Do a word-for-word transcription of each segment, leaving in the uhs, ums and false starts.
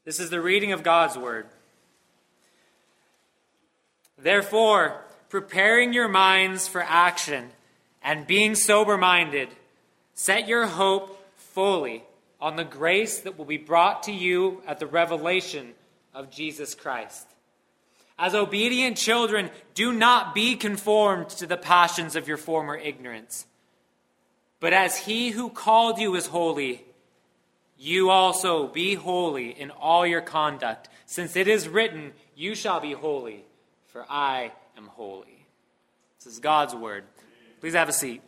This is the reading of God's word. Therefore, preparing your minds for action and being sober-minded, set your hope fully on the grace that will be brought to you at the revelation of Jesus Christ. As obedient children, do not be conformed to the passions of your former ignorance. But as he who called you is holy, you also be holy in all your conduct, since it is written, you shall be holy, for I am holy. This is God's word. Please have a seat.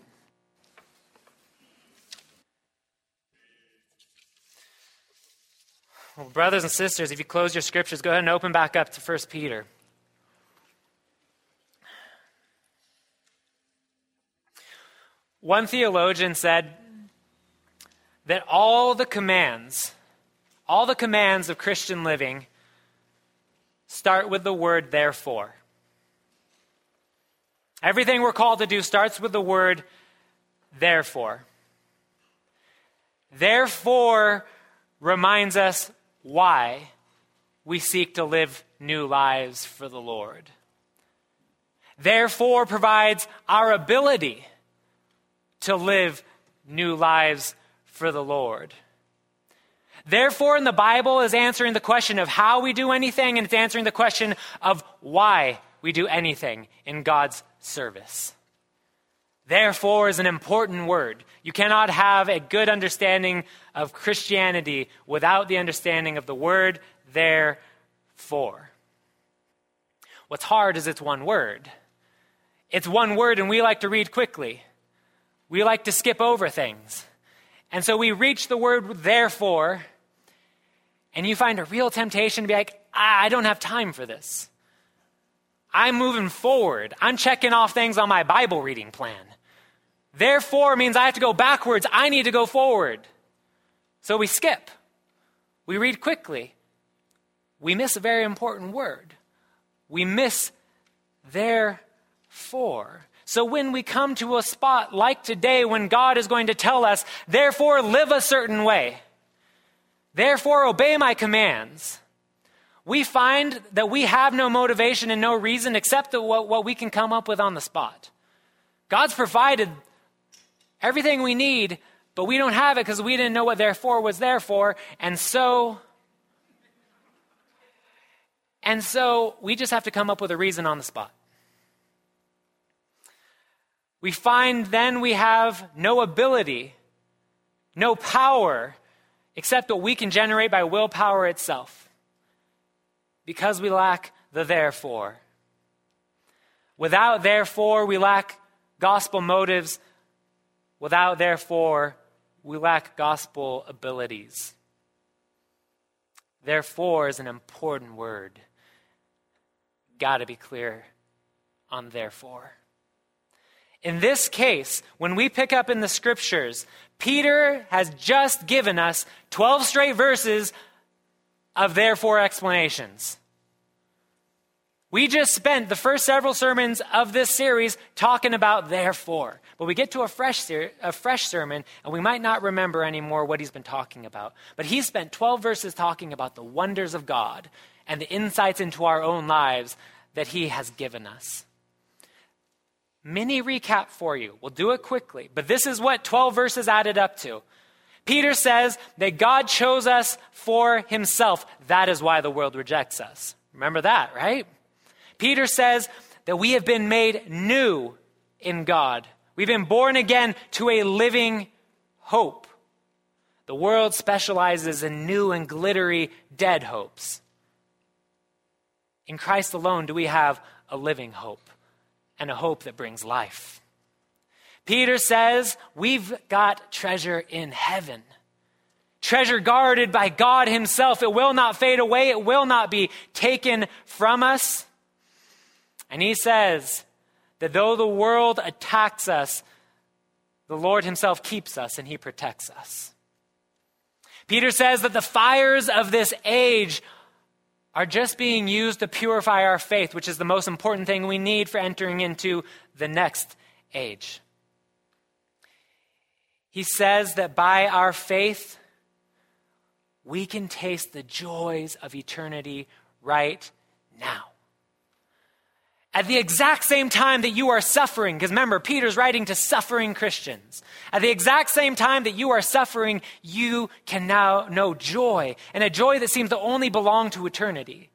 Well, brothers and sisters, if you close your scriptures, go ahead and open back up to First Peter. One theologian said that all the commands, all the commands of Christian living start with the word therefore. Everything we're called to do starts with the word therefore. Therefore reminds us why we seek to live new lives for the Lord. Therefore provides our ability to live new lives for the Lord. Therefore, in the Bible is answering the question of how we do anything, and it's answering the question of why we do anything in God's service. Therefore is an important word. You cannot have a good understanding of Christianity without the understanding of the word therefore. What's hard is it's one word. It's one word, and we like to read quickly. We like to skip over things. And so we reach the word therefore, and you find a real temptation to be like, ah, I don't have time for this. I'm moving forward. I'm checking off things on my Bible reading plan. Therefore means I have to go backwards. I need to go forward. So we skip. We read quickly. We miss a very important word. We miss therefore. So when we come to a spot like today when God is going to tell us, therefore live a certain way, therefore obey my commands, we find that we have no motivation and no reason except what, what we can come up with on the spot. God's provided everything we need, but we don't have it because we didn't know what therefore was there for, and so, and so we just have to come up with a reason on the spot. We find then we have no ability, no power, except what we can generate by willpower itself, because we lack the therefore. Without therefore, we lack gospel motives. Without therefore, we lack gospel abilities. Therefore is an important word. Got to be clear on therefore. In this case, when we pick up in the scriptures, Peter has just given us twelve straight verses of therefore explanations. We just spent the first several sermons of this series talking about therefore. But we get to a fresh ser- a fresh sermon, and we might not remember anymore what he's been talking about. But he spent twelve verses talking about the wonders of God and the insights into our own lives that he has given us. Mini recap for you. We'll do it quickly. But this is what twelve verses added up to. Peter says that God chose us for himself. That is why the world rejects us. Remember that, right? Peter says that we have been made new in God. We've been born again to a living hope. The world specializes in new and glittery dead hopes. In Christ alone do we have a living hope, and a hope that brings life. Peter says we've got treasure in heaven. Treasure guarded by God himself. It will not fade away. It will not be taken from us. And he says that though the world attacks us, the Lord himself keeps us and he protects us. Peter says that the fires of this age are just being used to purify our faith, which is the most important thing we need for entering into the next age. He says that by our faith, we can taste the joys of eternity right now. At the exact same time that you are suffering, because remember, Peter's writing to suffering Christians. At the exact same time that you are suffering, you can now know joy, and a joy that seems to only belong to eternity.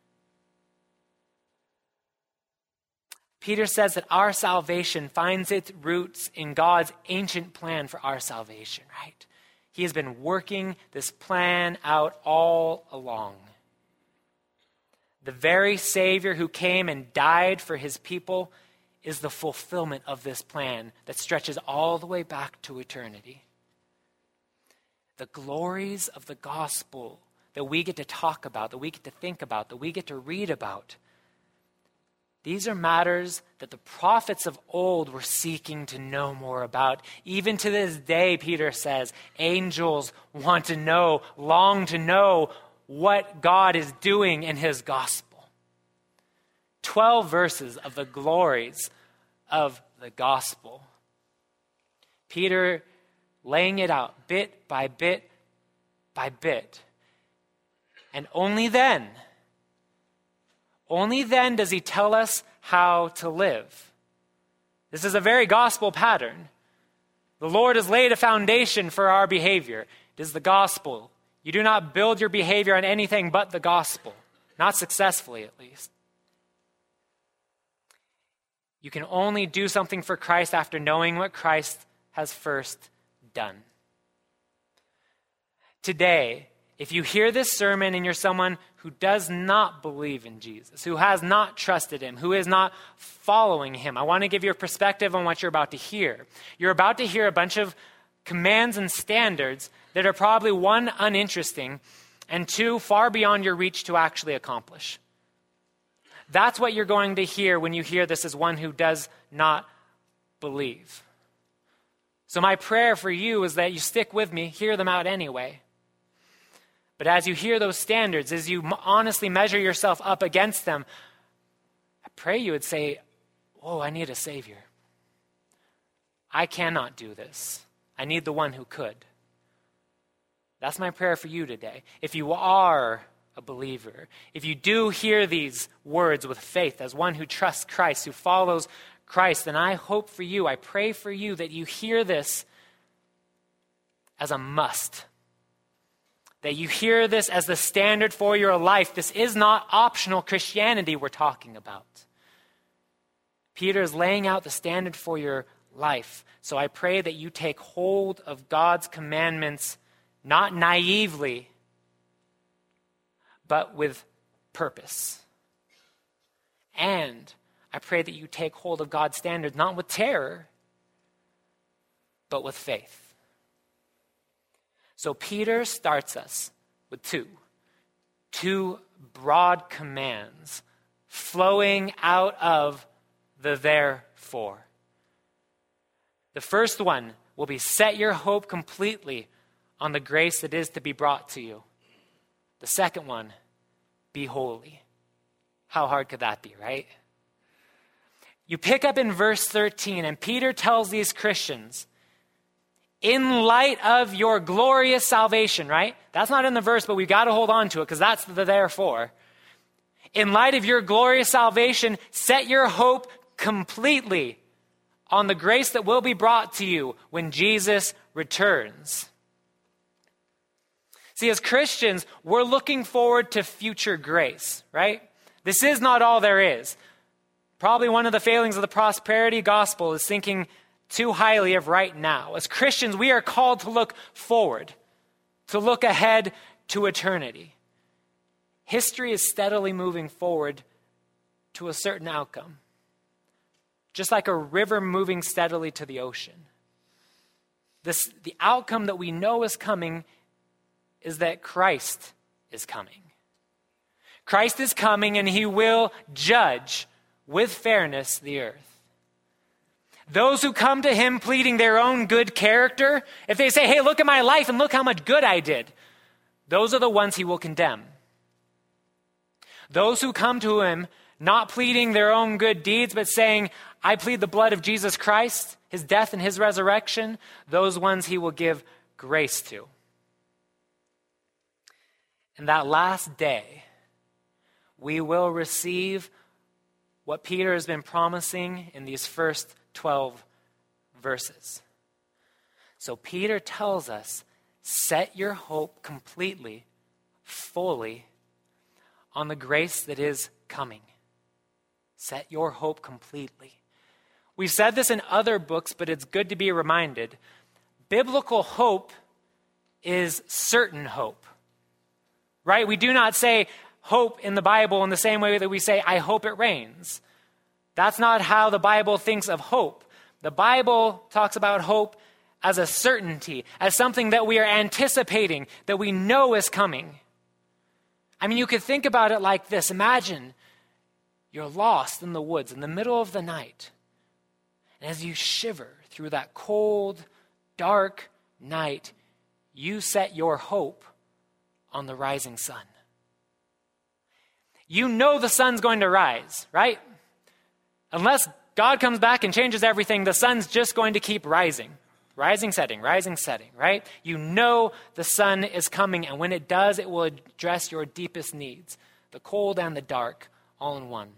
Peter says that our salvation finds its roots in God's ancient plan for our salvation, right? He has been working this plan out all along. The very Savior who came and died for his people is the fulfillment of this plan that stretches all the way back to eternity. The glories of the gospel that we get to talk about, that we get to think about, that we get to read about, these are matters that the prophets of old were seeking to know more about. Even to this day, Peter says, angels want to know, long to know what God is doing in his gospel. Twelve verses of the glories of the gospel. Peter laying it out bit by bit by bit. And only then, only then does he tell us how to live. This is a very gospel pattern. The Lord has laid a foundation for our behavior. It is the gospel. You do not build your behavior on anything but the gospel. Not successfully, at least. You can only do something for Christ after knowing what Christ has first done. Today, if you hear this sermon and you're someone who does not believe in Jesus, who has not trusted him, who is not following him, I want to give you a perspective on what you're about to hear. You're about to hear a bunch of commands and standards that are probably, one, uninteresting, and two, far beyond your reach to actually accomplish. That's what you're going to hear when you hear this as one who does not believe. So my prayer for you is that you stick with me, hear them out anyway. But as you hear those standards, as you honestly measure yourself up against them, I pray you would say, oh, I need a Savior. I cannot do this. I need the one who could. That's my prayer for you today. If you are a believer, if you do hear these words with faith as one who trusts Christ, who follows Christ, then I hope for you, I pray for you that you hear this as a must. That you hear this as the standard for your life. This is not optional Christianity we're talking about. Peter is laying out the standard for your life. So I pray that you take hold of God's commandments, not naively, but with purpose. And I pray that you take hold of God's standards, not with terror, but with faith. So Peter starts us with two, two broad commands flowing out of the therefore. The first one will be set your hope completely on the grace that is to be brought to you. The second one, be holy. How hard could that be, right? You pick up in verse thirteen, and Peter tells these Christians, in light of your glorious salvation, right? That's not in the verse, but we've got to hold on to it because that's the therefore. In light of your glorious salvation, set your hope completely on the grace that will be brought to you when Jesus returns. See, as Christians, we're looking forward to future grace, right? This is not all there is. Probably one of the failings of the prosperity gospel is thinking too highly of right now. As Christians, we are called to look forward, to look ahead to eternity. History is steadily moving forward to a certain outcome, just like a river moving steadily to the ocean. This, the outcome that we know is coming is that Christ is coming. Christ is coming and he will judge with fairness the earth. Those who come to him pleading their own good character, if they say, hey, look at my life and look how much good I did, those are the ones he will condemn. Those who come to him not pleading their own good deeds, but saying, I plead the blood of Jesus Christ, his death and his resurrection, those ones he will give grace to. in that last day, we will receive what Peter has been promising in these first twelve verses. So Peter tells us, set your hope completely, fully, on the grace that is coming. Set your hope completely. We've said this in other books, but it's good to be reminded. Biblical hope is certain hope, right? We do not say hope in the Bible in the same way that we say, I hope it rains. That's not how the Bible thinks of hope. The Bible talks about hope as a certainty, as something that we are anticipating, that we know is coming. I mean, you could think about it like this. Imagine you're lost in the woods in the middle of the night. And as you shiver through that cold, dark night, you set your hope on the rising sun. You know the sun's going to rise, right? Unless God comes back and changes everything, the sun's just going to keep rising. Rising, setting, rising, setting, right? You know the sun is coming, and when it does, it will address your deepest needs, the cold and the dark, all in one.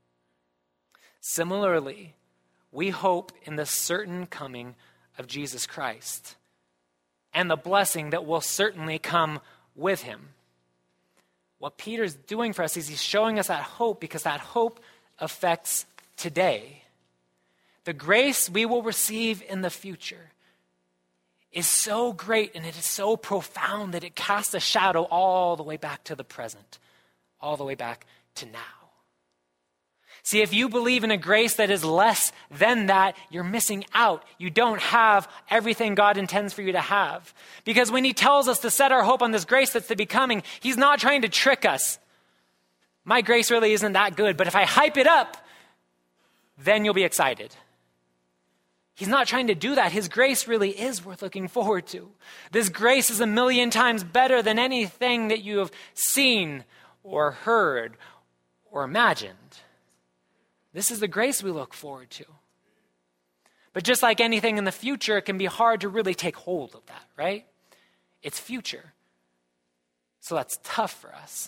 Similarly, we hope in the certain coming of Jesus Christ and the blessing that will certainly come with him. What Peter's doing for us is he's showing us that hope because that hope affects today. The grace we will receive in the future is so great and it is so profound that it casts a shadow all the way back to the present, all the way back to now. See, if you believe in a grace that is less than that, you're missing out. You don't have everything God intends for you to have. Because when he tells us to set our hope on this grace that's to be coming, he's not trying to trick us. My grace really isn't that good, but if I hype it up, then you'll be excited. He's not trying to do that. His grace really is worth looking forward to. This grace is a million times better than anything that you have seen or heard or imagined. This is the grace we look forward to. But just like anything in the future, it can be hard to really take hold of that, right? It's future. So that's tough for us.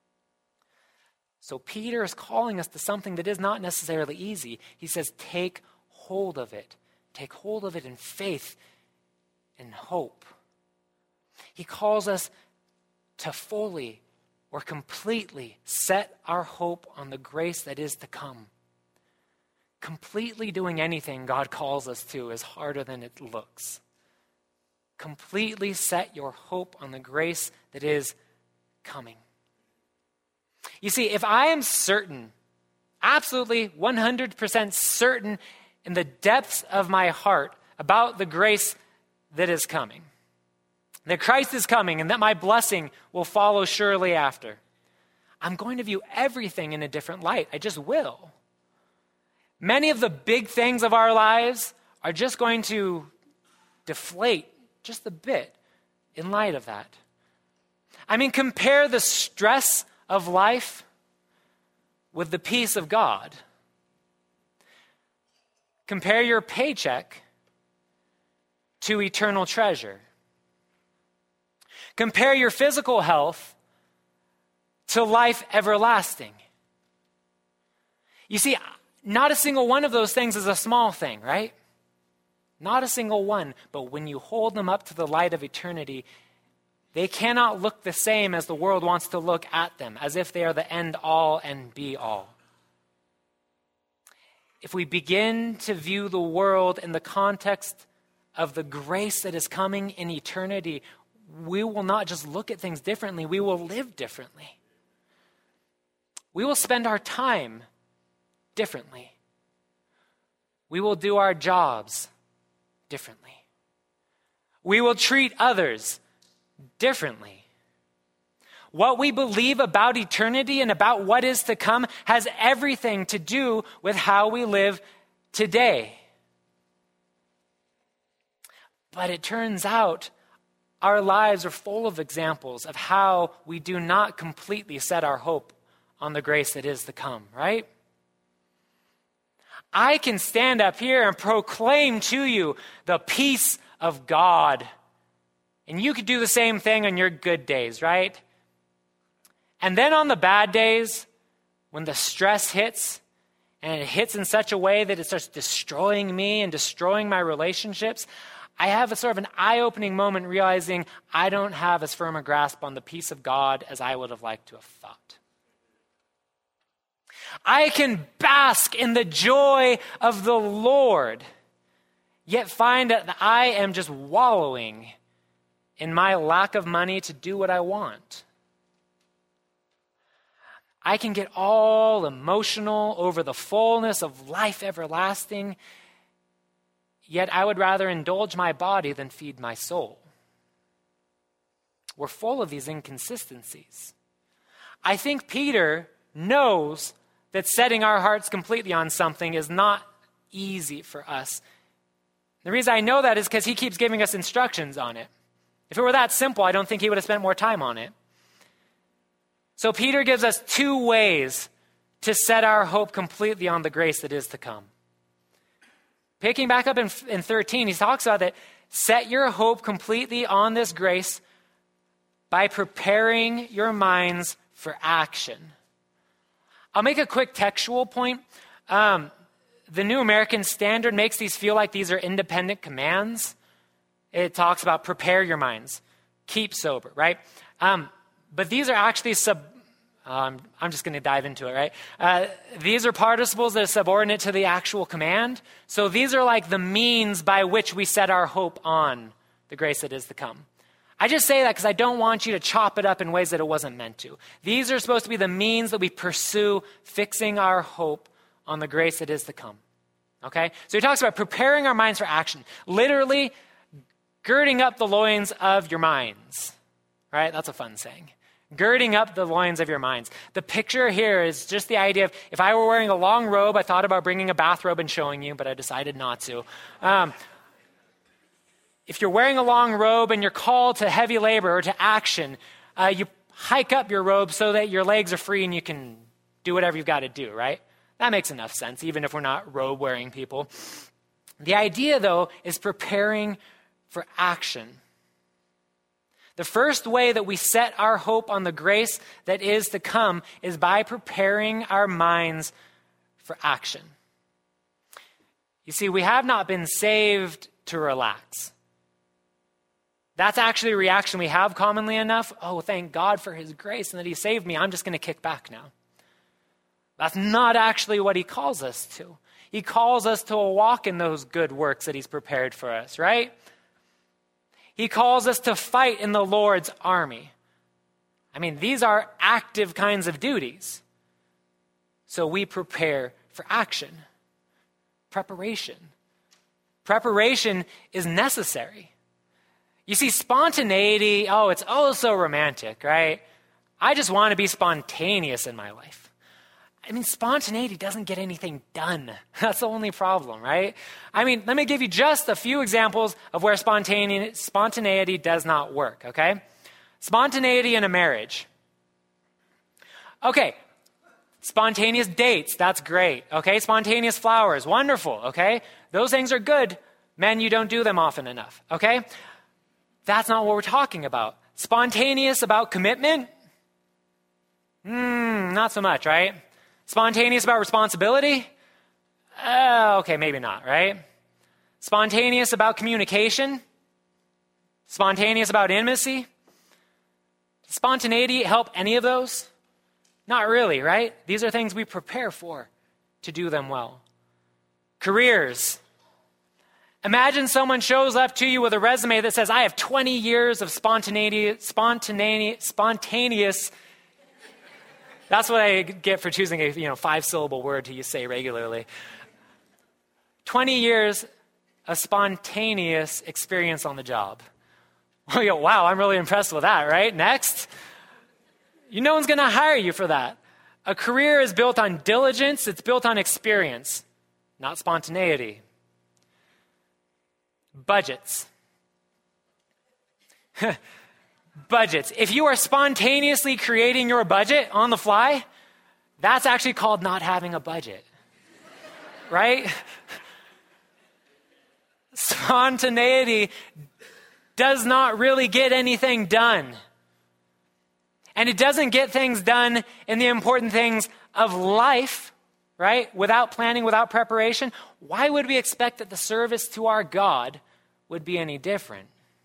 So Peter is calling us to something that is not necessarily easy. He says, take hold of it. Take hold of it in faith and hope. He calls us to fully or completely set our hope on the grace that is to come. Completely doing anything God calls us to is harder than it looks. Completely set your hope on the grace that is coming. You see, if I am certain, absolutely one hundred percent certain in the depths of my heart about the grace that is coming, that Christ is coming and that my blessing will follow surely after, I'm going to view everything in a different light. I just will. Many of the big things of our lives are just going to deflate just a bit in light of that. I mean, compare the stress of life with the peace of God. Compare your paycheck to eternal treasure. Compare your physical health to life everlasting. You see, not a single one of those things is a small thing, right? Not a single one. But when you hold them up to the light of eternity, they cannot look the same as the world wants to look at them, as if they are the end all and be all. If we begin to view the world in the context of the grace that is coming in eternity, we will not just look at things differently, we will live differently. We will spend our time differently. We will do our jobs differently. We will treat others differently. What we believe about eternity and about what is to come has everything to do with how we live today. But it turns out our lives are full of examples of how we do not completely set our hope on the grace that is to come, right? I can stand up here and proclaim to you the peace of God. And you could do the same thing on your good days, right? And then on the bad days, when the stress hits, and it hits in such a way that it starts destroying me and destroying my relationships, I have a sort of an eye-opening moment realizing I don't have as firm a grasp on the peace of God as I would have liked to have thought. I can bask in the joy of the Lord, yet find that I am just wallowing in my lack of money to do what I want. I can get all emotional over the fullness of life everlasting, yet I would rather indulge my body than feed my soul. We're full of these inconsistencies. I think Peter knows that setting our hearts completely on something is not easy for us. The reason I know that is because he keeps giving us instructions on it. If it were that simple, I don't think he would have spent more time on it. So Peter gives us two ways to set our hope completely on the grace that is to come. Picking back up in, in thirteen, he talks about that set your hope completely on this grace by preparing your minds for action. I'll make a quick textual point. Um, the New American Standard makes these feel like these are independent commands. It talks about prepare your minds, keep sober, right? Um, but these are actually sub, um, I'm just going to dive into it, right? Uh, these are participles that are subordinate to the actual command. So these are like the means by which we set our hope on the grace that is to come. I just say that because I don't want you to chop it up in ways that it wasn't meant to. These are supposed to be the means that we pursue fixing our hope on the grace that is to come. Okay? So he talks about preparing our minds for action. Literally, girding up the loins of your minds. Right? That's a fun saying. Girding up the loins of your minds. The picture here is just the idea of, if I were wearing a long robe, I thought about bringing a bathrobe and showing you, but I decided not to. Um, if you're wearing a long robe and you're called to heavy labor or to action, uh, you hike up your robe so that your legs are free and you can do whatever you've got to do, right? That makes enough sense, even if we're not robe-wearing people. The idea, though, is preparing for action. The first way that we set our hope on the grace that is to come is by preparing our minds for action. You see, we have not been saved to relax. That's actually a reaction we have commonly enough. Oh, thank God for his grace and that he saved me. I'm just going to kick back now. That's not actually what he calls us to. He calls us to walk in those good works that he's prepared for us, right? He calls us to fight in the Lord's army. I mean, these are active kinds of duties. So we prepare for action. Preparation. Preparation is necessary. You see, spontaneity, oh, it's oh so romantic, right? I just want to be spontaneous in my life. I mean, spontaneity doesn't get anything done. That's the only problem, right? I mean, let me give you just a few examples of where spontaneity, spontaneity does not work, okay? Spontaneity in a marriage. Okay, spontaneous dates, that's great, okay? Spontaneous flowers, wonderful, okay? Those things are good. Men, you don't do them often enough, okay? That's not what we're talking about. Spontaneous about commitment? Hmm, not so much, right? Spontaneous about responsibility? Uh, okay, maybe not, right? Spontaneous about communication? Spontaneous about intimacy? Does spontaneity help any of those? Not really, right? These are things we prepare for to do them well. Careers. Imagine someone shows up to you with a resume that says, I have twenty years of spontaneity, spontaneous, spontaneous. That's what I get for choosing a you know five-syllable word to say regularly. twenty years of spontaneous experience on the job. Well, you go, wow, I'm really impressed with that, right? Next. You, no one's going to hire you for that. A career is built on diligence. It's built on experience, not spontaneity. Budgets. Budgets. If you are spontaneously creating your budget on the fly, that's actually called not having a budget. Right? Spontaneity does not really get anything done. and it doesn't get things done in the important things of life, right? Without planning, without preparation, why would we expect that the service to our God would be any different?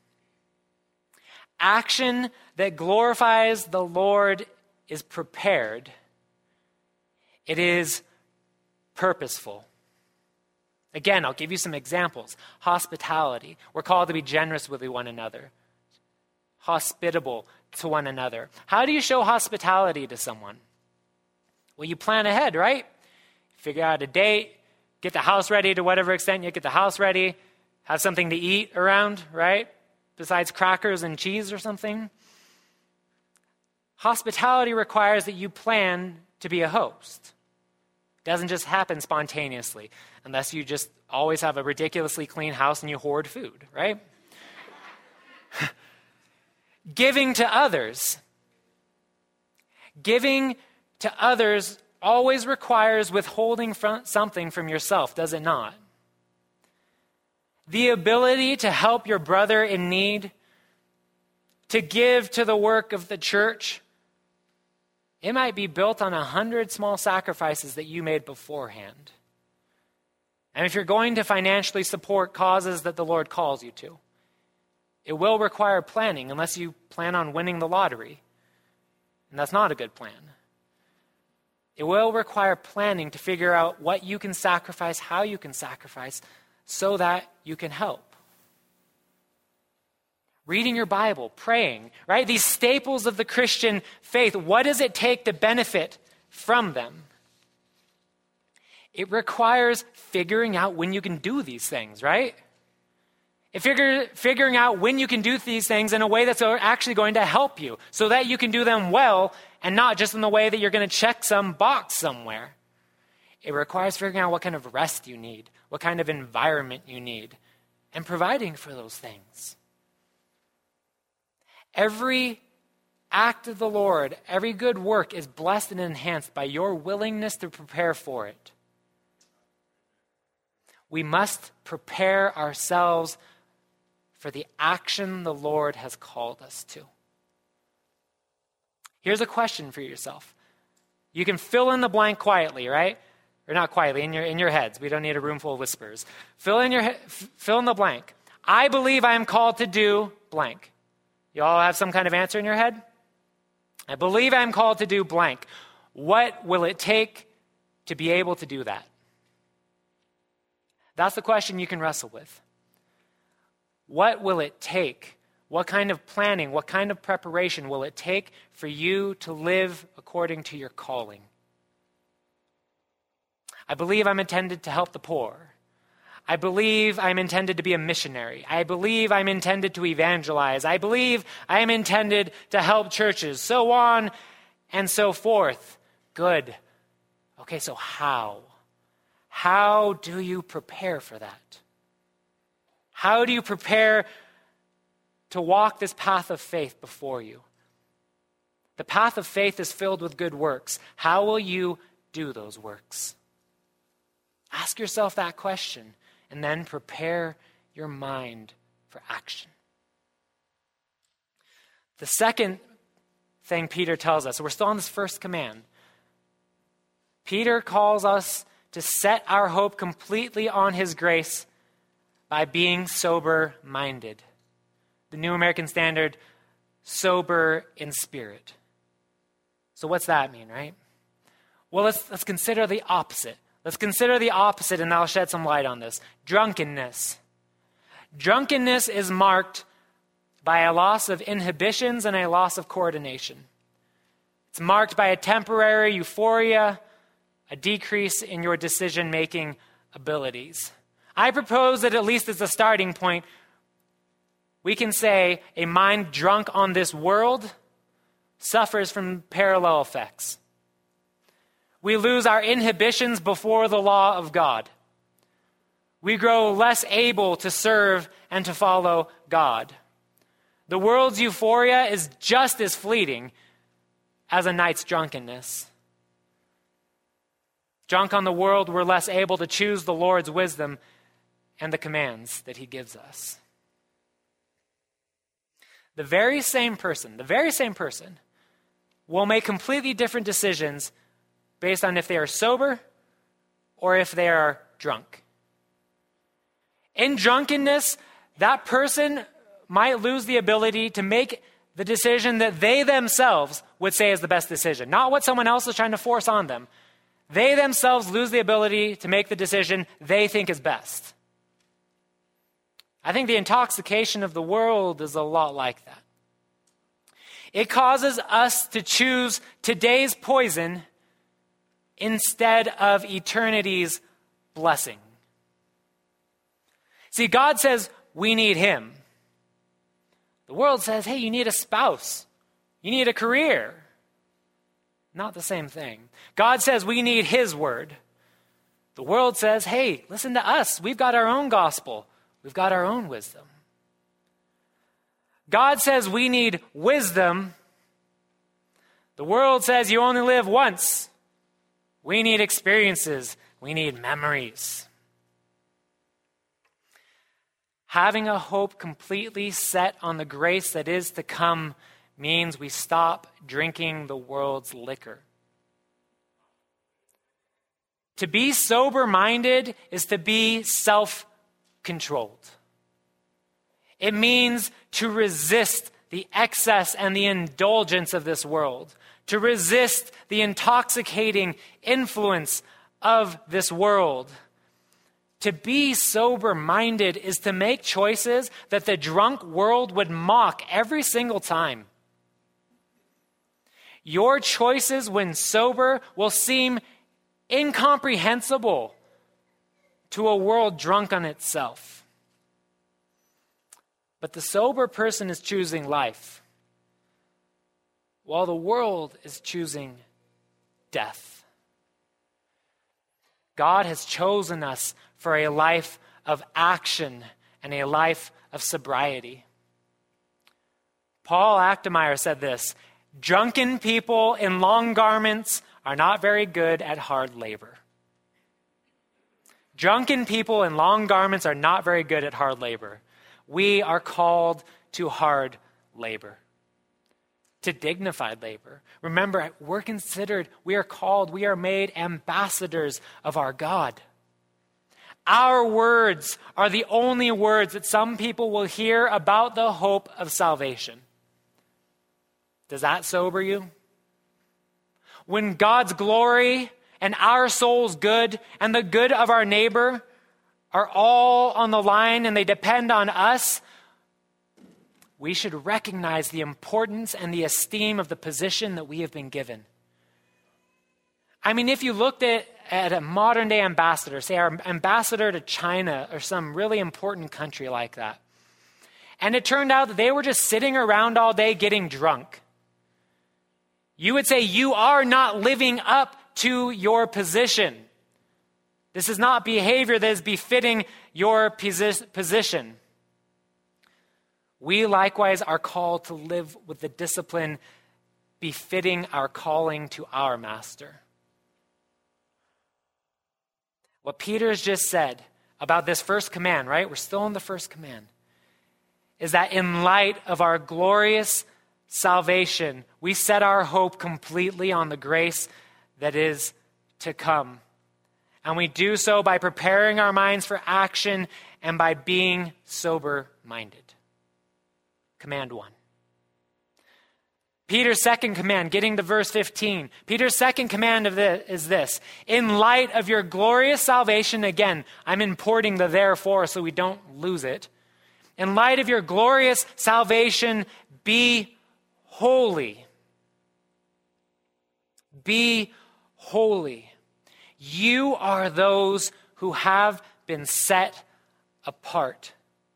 Action that glorifies the Lord is prepared. It is purposeful. Again, I'll give you some examples. Hospitality. We're called to be generous with one another. Hospitable to one another. How do you show hospitality to someone? Well, you plan ahead, right? Figure out a date, get the house ready to whatever extent you get the house ready, have something to eat around, right? Besides crackers and cheese or something. Hospitality requires that you plan to be a host. It doesn't just happen spontaneously, unless you just always have a ridiculously clean house and you hoard food, right? Giving to others. Giving to others always requires withholding from something from yourself, does it not? The ability to help your brother in need, to give to the work of the church, it might be built on a hundred small sacrifices that you made beforehand. And if you're going to financially support causes that the Lord calls you to, it will require planning unless you plan on winning the lottery. And that's not a good plan. It will require planning to figure out what you can sacrifice, how you can sacrifice, so that you can help. Reading your Bible, praying, right? These staples of the Christian faith, what does it take to benefit from them? It requires figuring out when you can do these things, right? It figure, figuring out when you can do these things in a way that's actually going to help you so that you can do them well and not just in the way that you're going to check some box somewhere. It requires figuring out what kind of rest you need, what kind of environment you need, and providing for those things. Every act of the Lord, every good work is blessed and enhanced by your willingness to prepare for it. We must prepare ourselves for the action the Lord has called us to. Here's a question for yourself. You can fill in the blank quietly, right? Or not quietly, in your in your heads. We don't need a room full of whispers. Fill in your f- fill in the blank. I believe I am called to do blank. You all have some kind of answer in your head? I believe I am called to do blank. What will it take to be able to do that? That's the question you can wrestle with. What will it take? What kind of planning, what kind of preparation will it take for you to live according to your calling? I believe I'm intended to help the poor. I believe I'm intended to be a missionary. I believe I'm intended to evangelize. I believe I am intended to help churches, so on and so forth. Good. Okay, so how? How do you prepare for that? How do you prepare to walk this path of faith before you? The path of faith is filled with good works. How will you do those works? Ask yourself that question and then prepare your mind for action. The second thing Peter tells us, so we're still on this first command. Peter calls us to set our hope completely on his grace by being sober-minded. The New American Standard, sober in spirit. So what's that mean, right? Well, let's, let's consider the opposite. Let's consider the opposite, and I'll shed some light on this. Drunkenness. Drunkenness is marked by a loss of inhibitions and a loss of coordination. It's marked by a temporary euphoria, a decrease in your decision-making abilities. I propose that at least as a starting point, we can say a mind drunk on this world suffers from parallel effects. We lose our inhibitions before the law of God. We grow less able to serve and to follow God. The world's euphoria is just as fleeting as a night's drunkenness. Drunk on the world, we're less able to choose the Lord's wisdom and the commands that he gives us. The very same person, the very same person will make completely different decisions based on if they are sober or if they are drunk. In drunkenness, that person might lose the ability to make the decision that they themselves would say is the best decision, not what someone else is trying to force on them. They themselves lose the ability to make the decision they think is best. I think the intoxication of the world is a lot like that. It causes us to choose today's poison instead of eternity's blessing. See, God says we need him. The world says, hey, you need a spouse. You need a career. Not the same thing. God says we need his word. The world says, hey, listen to us. We've got our own gospel. We've got our own wisdom. God says we need wisdom. The world says you only live once. We need experiences. We need memories. Having a hope completely set on the grace that is to come means we stop drinking the world's liquor. To be sober-minded is to be self-controlled. It means to resist the excess and the indulgence of this world, to resist the intoxicating influence of this world. To be sober-minded is to make choices that the drunk world would mock every single time. Your choices when sober will seem incomprehensible to a world drunk on itself. But the sober person is choosing life, while the world is choosing death. God has chosen us for a life of action and a life of sobriety. Paul Achtemeier said this: drunken people in long garments are not very good at hard labor. Drunken people in long garments are not very good at hard labor. We are called to hard labor, to dignified labor. Remember, we're considered, we are called, we are made ambassadors of our God. Our words are the only words that some people will hear about the hope of salvation. Does that sober you? When God's glory and our soul's good and the good of our neighbor are all on the line and they depend on us, we should recognize the importance and the esteem of the position that we have been given. I mean, if you looked at, at a modern day ambassador, say our ambassador to China or some really important country like that, and it turned out that they were just sitting around all day getting drunk, you would say you are not living up to your position. This is not behavior that is befitting your posi- position. We likewise are called to live with the discipline befitting our calling to our master. What Peter has just said about this first command, right? We're still in the first command. Is that in light of our glorious salvation, we set our hope completely on the grace that is to come. And we do so by preparing our minds for action and by being sober-minded. Command one. Peter's second command, getting to verse fifteen. Peter's second command of this is this: in light of your glorious salvation, again, I'm importing the therefore so we don't lose it. In light of your glorious salvation, be holy. Be holy. You are those who have been set apart.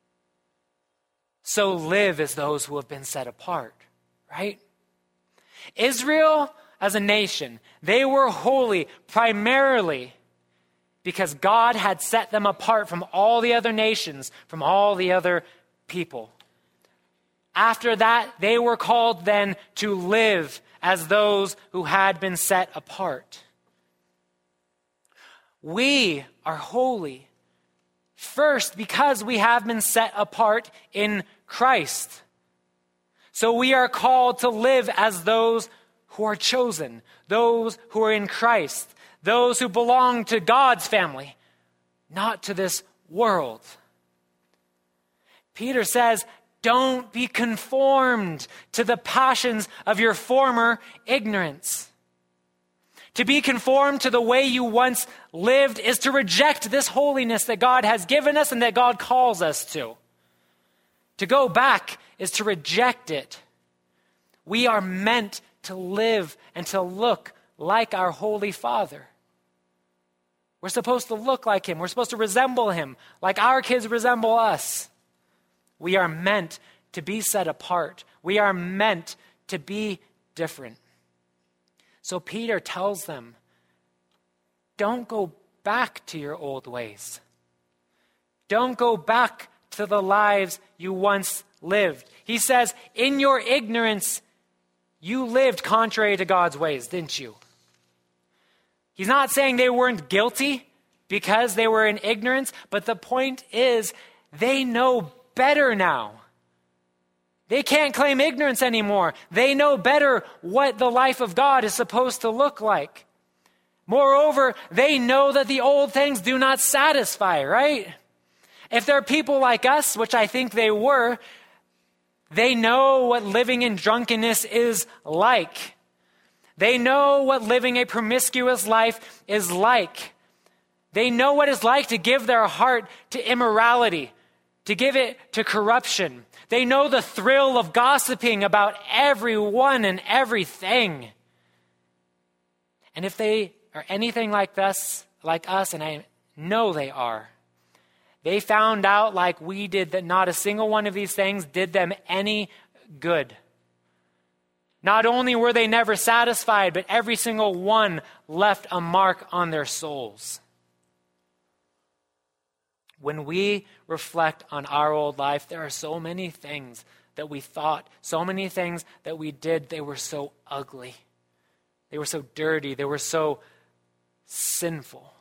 So live as those who have been set apart, right? Israel as a nation, they were holy primarily because God had set them apart from all the other nations, from all the other people. After that, they were called then to live as those who had been set apart. We are holy first because we have been set apart in Christ. So we are called to live as those who are chosen, those who are in Christ, those who belong to God's family, not to this world. Peter says, don't be conformed to the passions of your former ignorance. To be conformed to the way you once lived is to reject this holiness that God has given us and that God calls us to. To go back is to reject it. We are meant to live and to look like our Holy Father. We're supposed to look like him. We're supposed to resemble him, like our kids resemble us. We are meant to be set apart. We are meant to be different. So Peter tells them, don't go back to your old ways. Don't go back to the lives you once lived. He says, in your ignorance, you lived contrary to God's ways, didn't you? He's not saying they weren't guilty because they were in ignorance, but the point is they know better now. They can't claim ignorance anymore. They know better what the life of God is supposed to look like. Moreover, they know that the old things do not satisfy, right? If they're people like us, which I think they were, they know what living in drunkenness is like. They know what living a promiscuous life is like. They know what it's like to give their heart to immorality, to give it to corruption. They know the thrill of gossiping about everyone and everything. And if they are anything like us, like us, and I know they are, they found out like we did that not a single one of these things did them any good. Not only were they never satisfied, but every single one left a mark on their souls. When we reflect on our old life, there are so many things that we thought, so many things that we did, they were so ugly. They were so dirty. They were so sinful.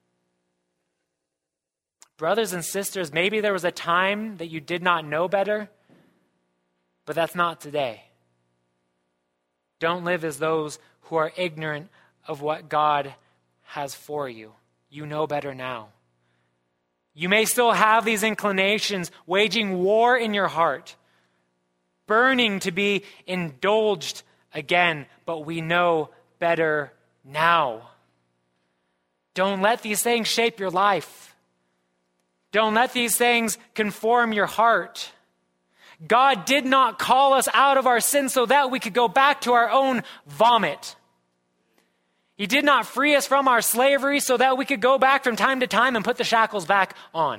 Brothers and sisters, maybe there was a time that you did not know better, but that's not today. Don't live as those who are ignorant of what God has for you. You know better now. You may still have these inclinations, waging war in your heart, burning to be indulged again, but we know better now. Don't let these things shape your life. Don't let these things conform your heart. God did not call us out of our sin so that we could go back to our own vomit. He did not free us from our slavery so that we could go back from time to time and put the shackles back on.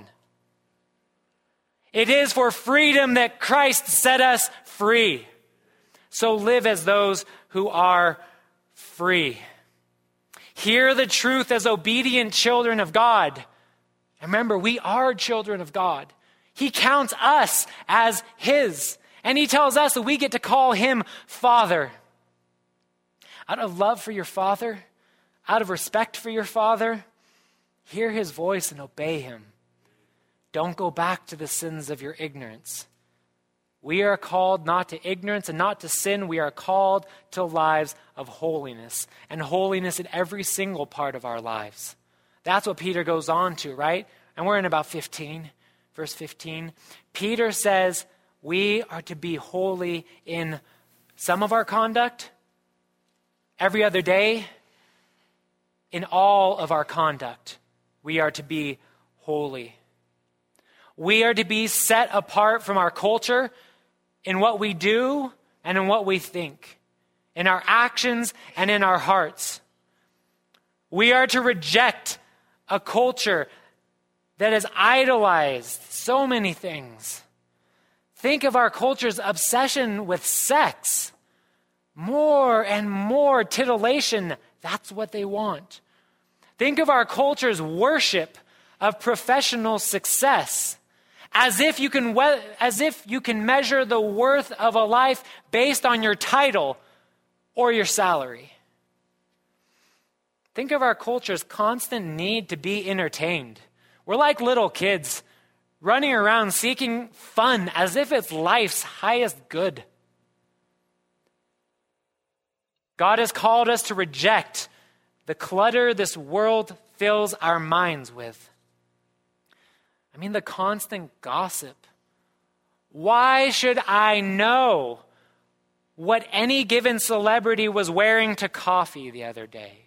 It is for freedom that Christ set us free. So live as those who are free. Hear the truth as obedient children of God. And remember, we are children of God. He counts us as his. And he tells us that we get to call him Father. Out of love for your father, out of respect for your father, hear his voice and obey him. Don't go back to the sins of your ignorance. We are called not to ignorance and not to sin. We are called to lives of holiness, and holiness in every single part of our lives. That's what Peter goes on to, right? And we're in about fifteen, verse fifteen. Peter says we are to be holy in some of our conduct, every other day. In all of our conduct, we are to be holy. We are to be set apart from our culture in what we do and in what we think, in our actions and in our hearts. We are to reject a culture that has idolized so many things. Think of our culture's obsession with sex. More and more titillation, that's what they want. Think of our culture's worship of professional success, as if you can we- as if you can measure the worth of a life based on your title or your salary. Think of our culture's constant need to be entertained. We're like little kids running around seeking fun as if it's life's highest good. God has called us to reject the clutter this world fills our minds with. I mean, the constant gossip. Why should I know what any given celebrity was wearing to coffee the other day?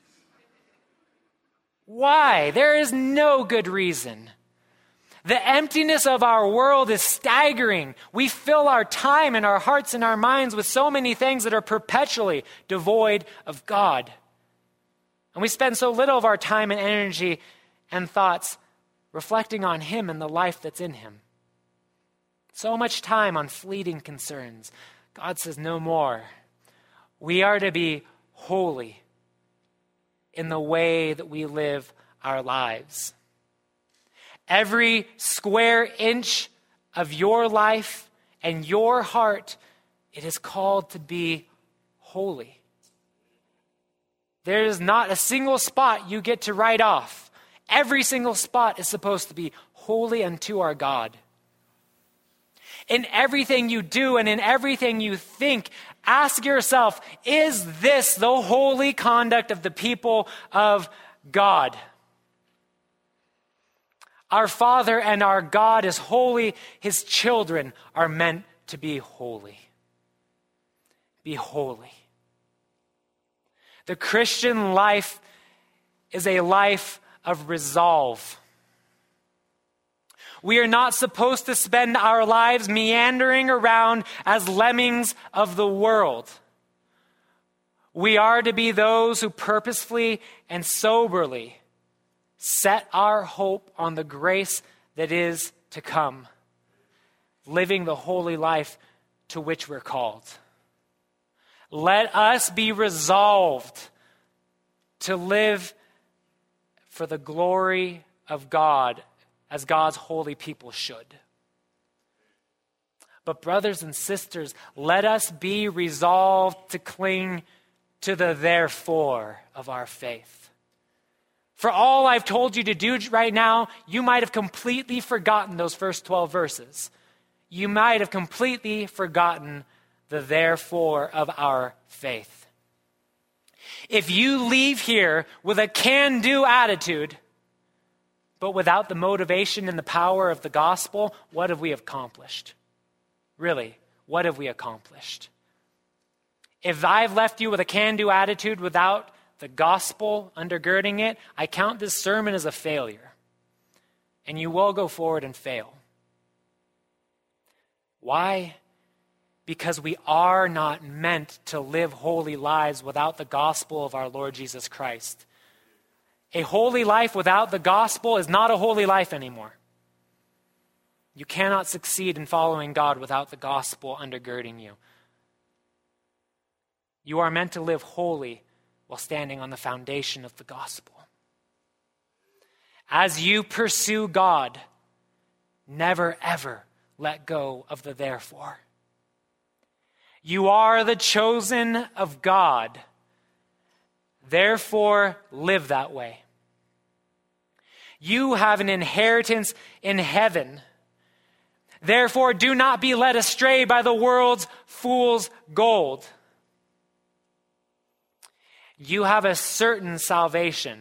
Why? There is no good reason. The emptiness of our world is staggering. We fill our time and our hearts and our minds with so many things that are perpetually devoid of God. And we spend so little of our time and energy and thoughts reflecting on Him and the life that's in Him. So much time on fleeting concerns. God says no more. We are to be holy in the way that we live our lives. Every square inch of your life and your heart, it is called to be holy. There is not a single spot you get to write off. Every single spot is supposed to be holy unto our God. In everything you do and in everything you think, ask yourself, is this the holy conduct of the people of God? Our Father and our God is holy. His children are meant to be holy. Be holy. The Christian life is a life of resolve. We are not supposed to spend our lives meandering around as lemmings of the world. We are to be those who purposefully and soberly set our hope on the grace that is to come, living the holy life to which we're called. Let us be resolved to live for the glory of God as God's holy people should. But brothers and sisters, let us be resolved to cling to the therefore of our faith. For all I've told you to do right now, you might have completely forgotten those first twelve verses. You might have completely forgotten the therefore of our faith. If you leave here with a can-do attitude, but without the motivation and the power of the gospel, what have we accomplished? Really, what have we accomplished? If I've left you with a can-do attitude without the gospel undergirding it, I count this sermon as a failure. And you will go forward and fail. Why? Because we are not meant to live holy lives without the gospel of our Lord Jesus Christ. A holy life without the gospel is not a holy life anymore. You cannot succeed in following God without the gospel undergirding you. You are meant to live holy while standing on the foundation of the gospel. As you pursue God, never ever let go of the therefore. You are the chosen of God. Therefore, live that way. You have an inheritance in heaven. Therefore, do not be led astray by the world's fool's gold. You have a certain salvation.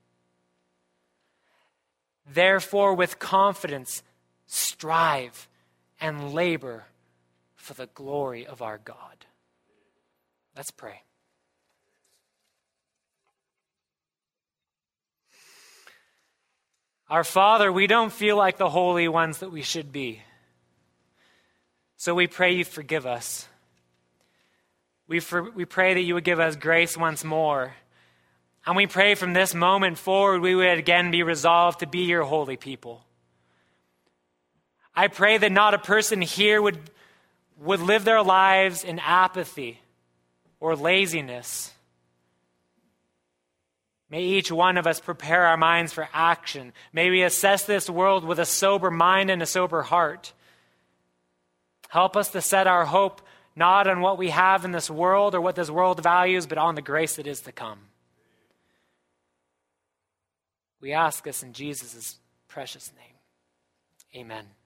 Therefore, with confidence, strive and labor for the glory of our God. Let's pray. Our Father, we don't feel like the holy ones that we should be. So we pray you forgive us. We, for, we pray that you would give us grace once more. And we pray from this moment forward, we would again be resolved to be your holy people. I pray that not a person here would, would live their lives in apathy or laziness. May each one of us prepare our minds for action. May we assess this world with a sober mind and a sober heart. Help us to set our hope not on what we have in this world or what this world values, but on the grace that is to come. We ask this in Jesus' precious name. Amen.